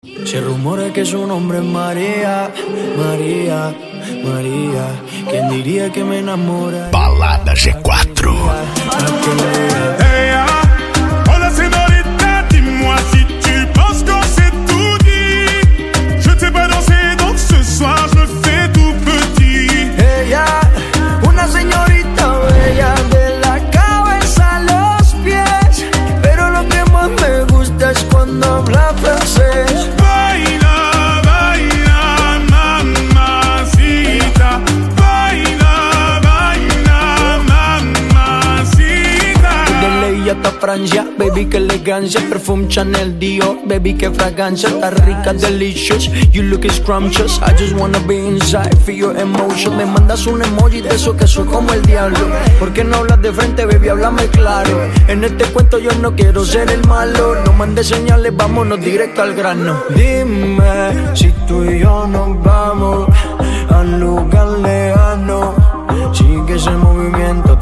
Se rumora que su nombre es María, María, María. ¿Quién diría que me enamora? Balada G4. Hey, hola señorita, dis-moi si tu penses qu'on s'est tout dit. Je t'ai pas dansé, donc ce soir je me fais tout petit. Ella, una señorita bella de la cabeza a los pies, pero lo que más me gusta es cuando habla francés. Baila, baila, mamacita. Baila, baila, mamacita. De ley hasta Francia, baby, que elegancia. Perfume Chanel, Dior, baby, que fragancia. Está rica, delicious, you look scrumptious. I just wanna be inside, feel your emotion. Me mandas un emoji de eso que soy como el diablo. ¿Por qué no hablas de frente, baby? Háblame claro. En este cuento yo no quiero ser el malo. No mandes señales, vámonos directo al grano. Dime si tú y yo nos vamos al lugar lejano. Sigue ese movimiento,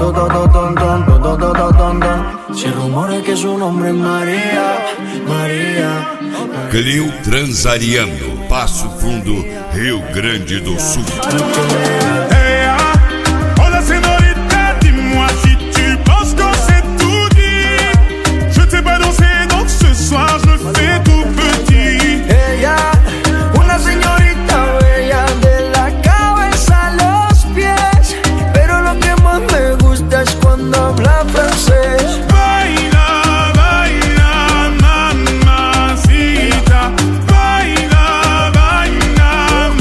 Se rumora que su nombre es María, María. Clio Transariano, Passo Fundo, Rio Grande do Sul. Hey, hola señorita, dis-moi si tu penses qu'on s'est tout dit. Je t'ai pas dansé, donc ce soir je me fais tout petit. Ella, una señorita bella de la cabeza a los pies, pero lo que más me gusta es cuando habla francés. Baila, baila, mamacita. Baila, baila,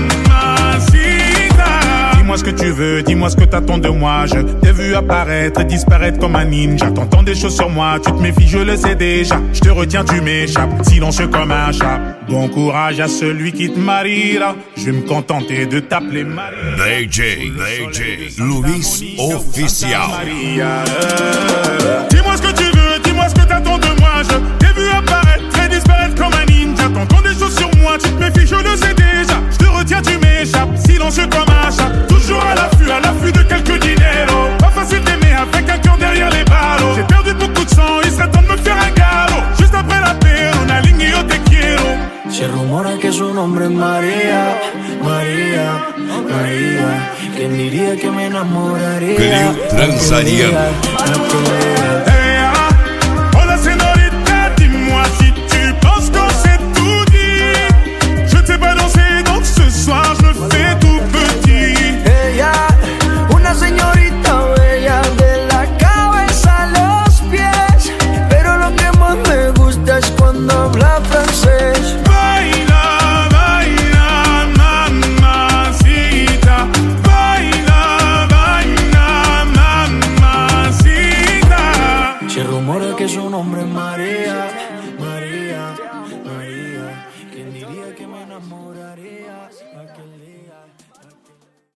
mamacita. Dis-moi ce que tu veux, dis-moi ce que t'attends de moi. Je t'ai vu apparaître et disparaître comme un ninja. T'entends des choses sur moi, tu te méfies, je le sais déjà. Je te retiens, tu m'échappes, silencieux comme un chat. Bon courage à celui qui te mariera. Je vais me contenter de t'appeler Maria. DJ Luis Oficial. Maria. Dis-moi ce que tu veux, dis-moi ce que t'attends de moi. Je t'ai vu apparaître et disparaître comme un ninja. T'entends des choses sur moi, tu te méfies, je le sais déjà. Je te retiens, tu m'échappes, silencieux comme un chat. Toujours à l'affût de quelques dineros. Pas facile d'aimer avec un cœur derrière les barreaux. J'ai perdu beaucoup de sang, il serait temps de me faire un galop. Juste après la paix, on aligne yo te quiero. Se rumora que su nombre es María, María, María. ¿Quién diría que me enamoraría? Clio Transariano. Hey, hola señorita, dis-moi si tu penses qu'on s'est tout dit. Je t'ai pas dansé, donc ce soir je me fais tout petit. Ella, una señorita bella de la cabeza a los pies, pero lo que más me gusta es cuando habla francés. Baila, baila, mamacita. Baila, baila, mamacita. Se rumora que su nombre es María.